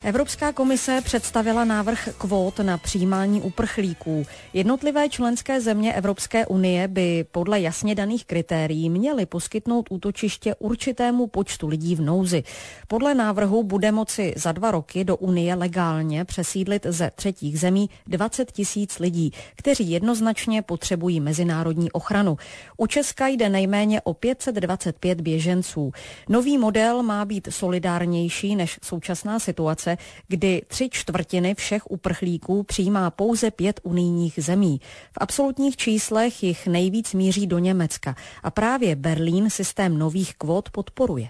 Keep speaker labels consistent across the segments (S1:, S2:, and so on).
S1: Evropská komise představila návrh kvót na přijímání uprchlíků. Jednotlivé členské země Evropské unie by podle jasně daných kritérií měly poskytnout útočiště určitému počtu lidí v nouzi. Podle návrhu bude moci za 2 roky do Unie legálně přesídlit ze třetích zemí 20 000 lidí, kteří jednoznačně potřebují mezinárodní ochranu. U Česka jde nejméně o 525 běženců. Nový model má být solidárnější než současná situace, kdy 3/4 všech uprchlíků přijímá pouze 5 unijních zemí. V absolutních číslech jich nejvíc míří do Německa a právě Berlín systém nových kvót podporuje.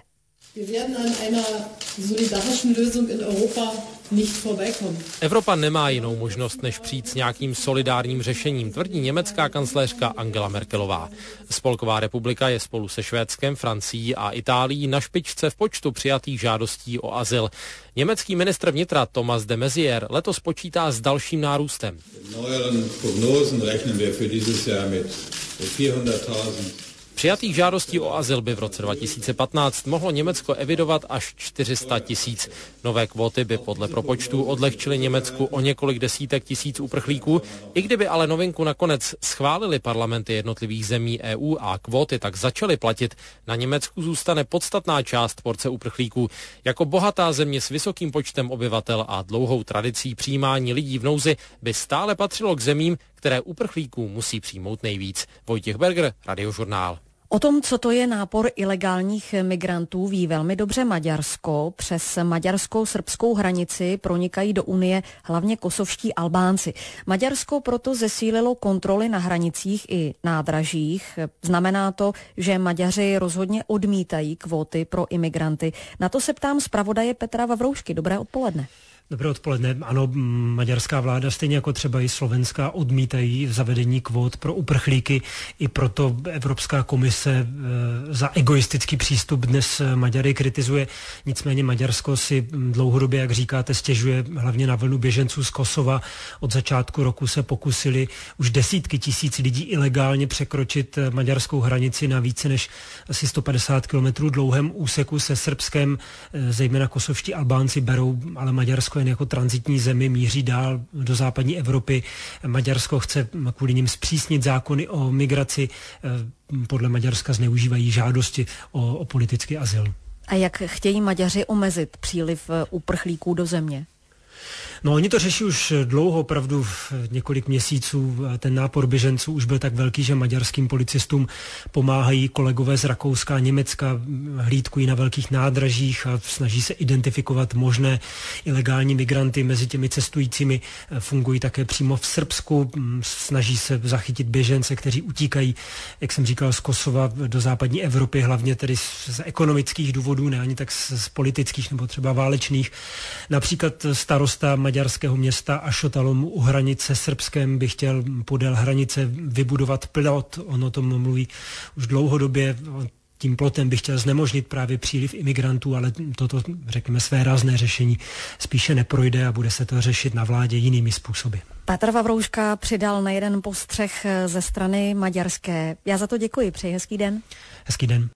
S2: Evropa nemá jinou možnost, než přijít s nějakým solidárním řešením, tvrdí německá kancléřka Angela Merkelová. Spolková republika je spolu se Švédskem, Francií a Itálií na špičce v počtu přijatých žádostí o azyl. Německý ministr vnitra Thomas de Maizière letos počítá s dalším nárůstem. Přijatých žádostí o azyl by v roce 2015 mohlo Německo evidovat až 400 000. Nové kvóty by podle propočtů odlehčily Německu o několik desítek tisíc uprchlíků, i kdyby ale novinku nakonec schválili parlamenty jednotlivých zemí EU a kvóty tak začaly platit, na Německu zůstane podstatná část porce uprchlíků. Jako bohatá země s vysokým počtem obyvatel a dlouhou tradicí přijímání lidí v nouzi by stále patřilo k zemím, které uprchlíků musí přijmout nejvíc. Vojtěch Berger, Radiožurnál.
S1: O tom, co to je nápor ilegálních migrantů, ví velmi dobře Maďarsko. Přes maďarskou-srbskou hranici pronikají do Unie hlavně kosovští Albánci. Maďarsko proto zesílilo kontroly na hranicích i nádražích. Znamená to, že Maďaři rozhodně odmítají kvóty pro imigranty. Na to se ptám zpravodaje Petra Vavroušky. Dobré odpoledne.
S3: Dobré odpoledne. Ano, maďarská vláda, stejně jako třeba i slovenská, odmítají zavedení kvót pro uprchlíky. I proto Evropská komise za egoistický přístup dnes Maďary kritizuje. Nicméně Maďarsko si dlouhodobě, jak říkáte, stěžuje hlavně na vlnu běženců z Kosova. Od začátku roku se pokusili už desítky tisíc lidí ilegálně překročit maďarskou hranici na více než asi 150 kilometrů dlouhém úseku se Srbskem. Zejména kosovští Albánci berou, ale Maďarsko jen jako tranzitní zemi míří dál do západní Evropy. Maďarsko chce kvůli nim zpřísnit zákony o migraci. Podle Maďarska zneužívají žádosti o politický azyl.
S1: A jak chtějí Maďaři omezit příliv uprchlíků do země?
S3: No, oni to řeší už dlouho, opravdu několik měsíců. Ten nápor běženců už byl tak velký, že maďarským policistům pomáhají kolegové z Rakouska a Německa, hlídkují na velkých nádražích a snaží se identifikovat možné ilegální migranty mezi těmi cestujícími. Fungují také přímo v Srbsku, snaží se zachytit běžence, kteří utíkají, jak jsem říkal, z Kosova do západní Evropy, hlavně tedy z ekonomických důvodů, ne ani tak z politických nebo třeba válečných. Například starosta maďarského města Ašotalom u hranice se Srbskem by chtěl podél hranice vybudovat plot. On o tom mluví už dlouhodobě. Tím plotem by chtěl znemožnit právě příliv imigrantů, ale toto, řekněme, svérázné řešení spíše neprojde a bude se to řešit na vládě jinými způsoby.
S1: Petr Vavrouška přidal na jeden postřeh ze strany maďarské. Já za to děkuji, přeji hezký den.
S3: Hezký den.